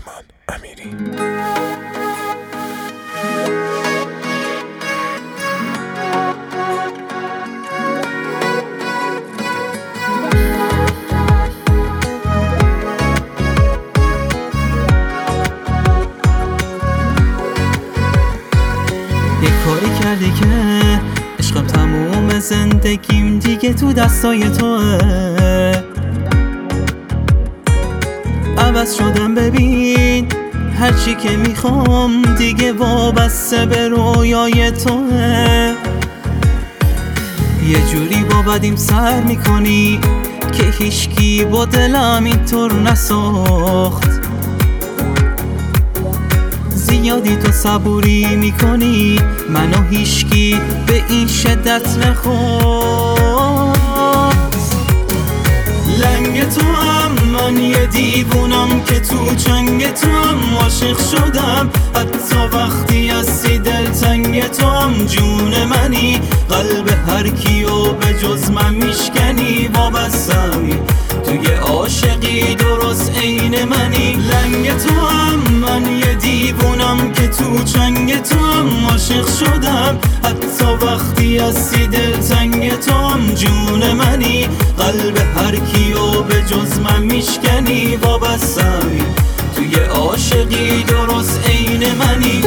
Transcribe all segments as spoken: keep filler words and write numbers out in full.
سامان امیری. یه کاری کردی که عشقم تموم زندگیم دیگه تو دستای توه. عوض شدم ببین، هرچی که میخوام دیگه وابسته به رویای توه. یه جوری با بدیم سر میکنی که هیچکی با دلم اینطور نساخت. زیادی تو صبوری میکنی، منو هیچکی به این شدت نخواست. لنگ تو هم من یه دیوونم که تو چنگ تو هم عاشق شدم. حتی وقتی هستی دلتنگ تو هم جون منی. قلب هر کیو به جز من میشکنی وابستمی. توی عاشقی درست عین منی. لنگ تو هم من یه دیوونم که تو چنگ تو هم عاشق شدم. حتی وقتی هستی دلتنگ تو هم جون منی. قلب هر کیو به جز من میشکنی وابستمی. توی عاشقی درست عین منی.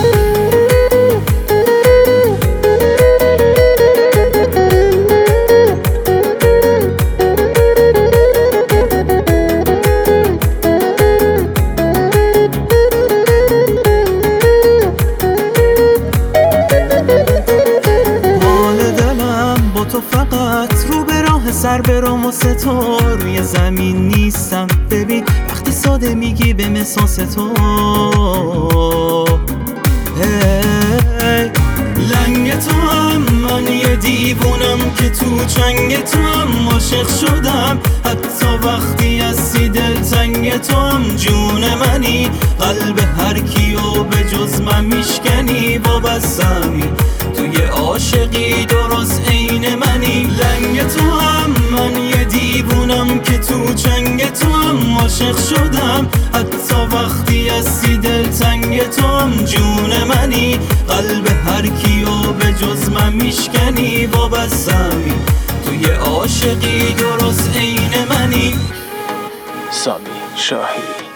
تو فقط رو به راه سر برام و ستار روی زمین نیستم. ببین وقتی ساده میگی به مساس تو hey. لنگ تو هم من یه دیوونم که تو چنگ تو هم عاشق شدم. حتی وقتی هستی دلتنگ تو هم جون منی. قلب هر کیو به جز من میشکنی وابستمی. توی عاشقی درست عین منی. لنگ تو هم من یه دیوونم که تو چنگ تو هم عاشق شدم. حتی وقتی هستی دلتنگ تو هم جون منی. قلب هر کیو به جز من میشکنی وابستمی. توی عاشقی درست عین منی. سامی شاهی.